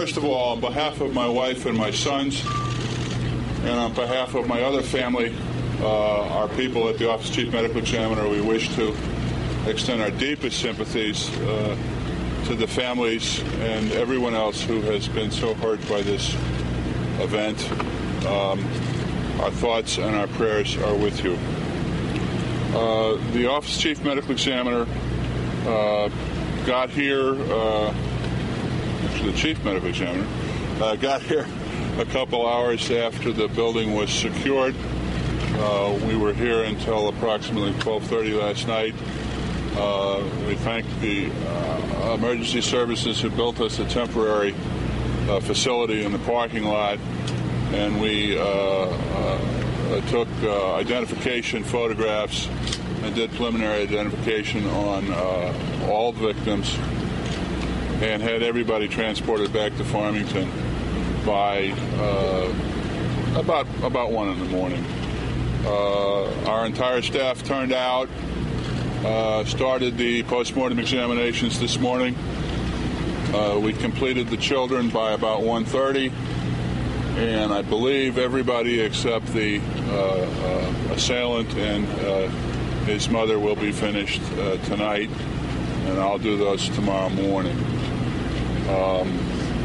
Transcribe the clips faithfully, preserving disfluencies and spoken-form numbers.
First of all, on behalf of my wife and my sons, and on behalf of my other family, uh, our people at the Office of Chief Medical Examiner, we wish to extend our deepest sympathies uh, to the families and everyone else who has been so hurt by this event. Um, our thoughts and our prayers are with you. Uh, the Office of Chief Medical Examiner uh, got here, uh, actually the Chief Medical Examiner, uh, got here a couple hours after the building was secured. Uh, we were here until approximately twelve thirty last night. Uh, we thank the uh, emergency services who built us a temporary uh, facility in the parking lot, and we uh, uh, took uh, identification photographs and did preliminary identification on uh, all victims and had everybody transported back to Farmington by uh, about about one in the morning. Uh, our entire staff turned out, uh, started the postmortem examinations this morning. Uh, we completed the children by about one thirty, and I believe everybody except the uh, uh, assailant and uh, his mother will be finished uh, tonight, and I'll do those tomorrow morning. Um,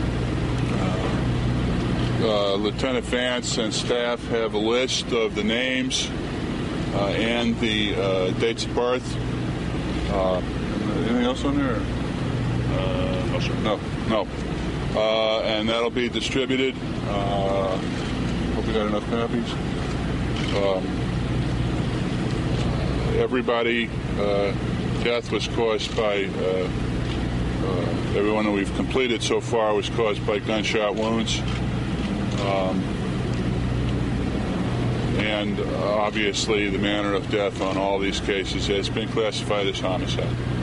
uh, Lieutenant Vance and staff have a list of the names uh, and the uh, dates of birth. Uh, anything else on there? Uh, no, sir. No, no. Uh, and that'll be distributed. Uh, hope we got enough copies. Um, everybody, uh, death was caused by, uh, uh, everyone that we've completed so far was caused by gunshot wounds. Um, and uh, obviously the manner of death on all these cases has been classified as homicide.